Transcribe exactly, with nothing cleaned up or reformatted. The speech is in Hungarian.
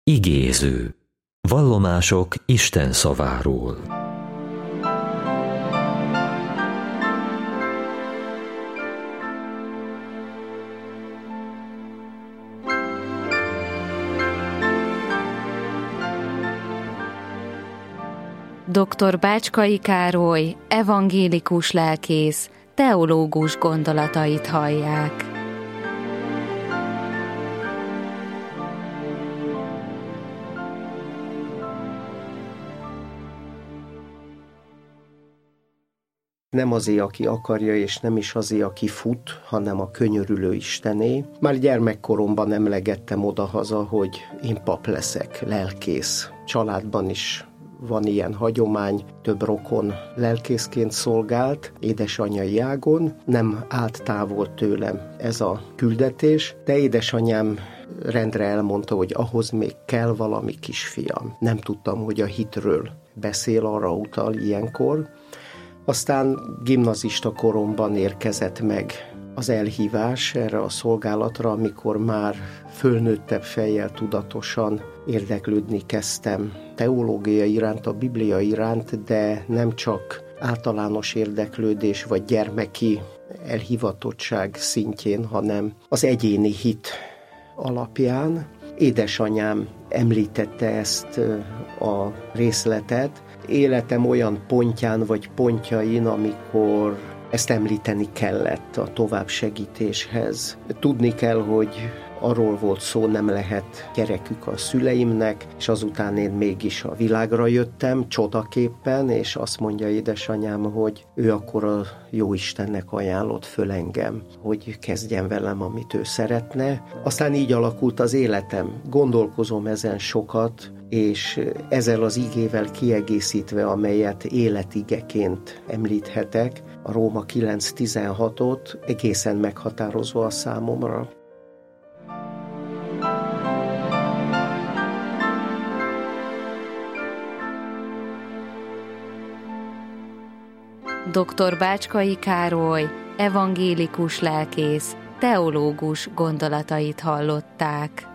Igéző. Vallomások Isten szaváról. doktor Bácskai Károly, evangélikus lelkész, teológus gondolatait hallják. Nem azé, aki akarja, és nem is azé, aki fut, hanem a könyörülő Istené. Már gyermekkoromban emlegettem odahaza, hogy én pap leszek, lelkész. Családban is van ilyen hagyomány, több rokon lelkészként szolgált, édesanyai ágon, nem állt távol tőlem ez a küldetés, de édesanyám rendre elmondta, hogy ahhoz még kell valami kisfiam. Nem tudtam, hogy a hitről beszél, arra utal ilyenkor. Aztán gimnazista koromban érkezett meg az elhívás erre a szolgálatra, amikor már fölnőttebb fejjel tudatosan érdeklődni kezdtem teológia iránt, a Biblia iránt, de nem csak általános érdeklődés vagy gyermeki elhivatottság szintjén, hanem az egyéni hit alapján. Édesanyám említette ezt a részletet, életem olyan pontján vagy pontjain, amikor ezt említeni kellett a továbbsegítéshez. Tudni kell, hogy arról volt szó, nem lehet gyerekük a szüleimnek, és azután én mégis a világra jöttem csodaképpen, és azt mondja édesanyám, hogy ő akkor a Jóistennek ajánlott föl engem, hogy kezdjen velem, amit ő szeretne. Aztán így alakult az életem. Gondolkozom ezen sokat, és ezzel az igével kiegészítve, amelyet életigeként említhetek, a Róma kilenc tizenhatot egészen meghatározó a számomra. doktor Bácskai Károly, evangélikus lelkész, teológus gondolatait hallották.